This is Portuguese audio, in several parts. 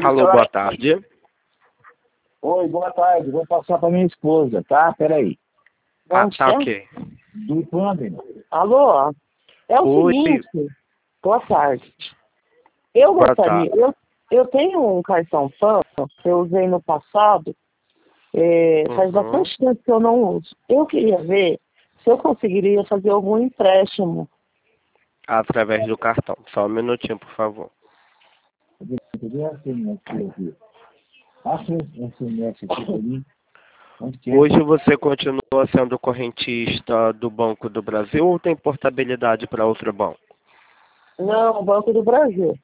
Alô, boa tarde. Oi, boa tarde. Vou passar para minha esposa, tá? Peraí. Ah, tá ok. Do plano. Alô? É o Oi. seguinte, boa tarde. Eu Boa gostaria, eu tenho um cartão PAN que eu usei no passado, faz bastante tempo que eu não uso. Eu queria ver se eu conseguiria fazer algum empréstimo. Através do cartão. Só um minutinho, por favor. Hoje você continua sendo correntista do Banco do Brasil ou tem portabilidade para outro banco? Não, Banco do Brasil.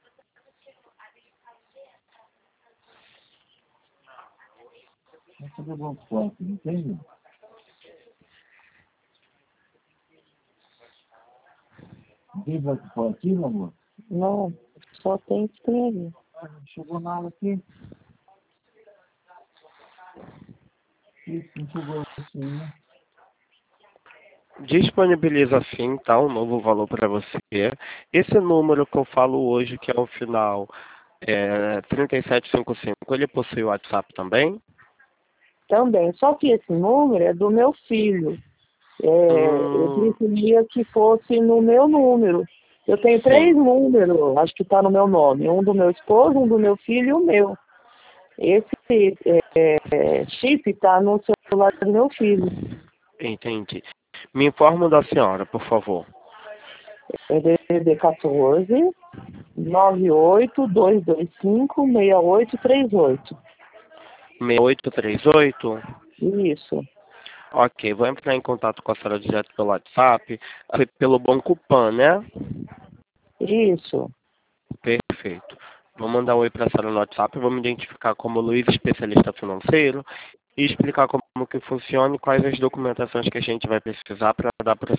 Tem banco aqui, meu amor? Não, só tem que escrever. Chegou nada aqui. Isso, não chegou assim, né? Disponibiliza sim, tá? Um novo valor para você. Esse número que eu falo hoje, que é o final 3755, ele possui o WhatsApp também? Também, só que esse número é do meu filho. Eu preferia que fosse no meu número. Eu tenho 3 números, acho que está no meu nome. Um do meu esposo, um do meu filho e o meu. Esse chip está no celular do meu filho. Entendi. Me informa da senhora, por favor. É DDD 14 98225 6838. 6838? Isso. Ok, vou entrar em contato com a senhora direto pelo WhatsApp, pelo Banco Pan, né? Isso. Perfeito. Vou mandar um oi para a senhora no WhatsApp, vou me identificar como Luiz, especialista financeiro, e explicar como que funciona e quais as documentações que a gente vai precisar para dar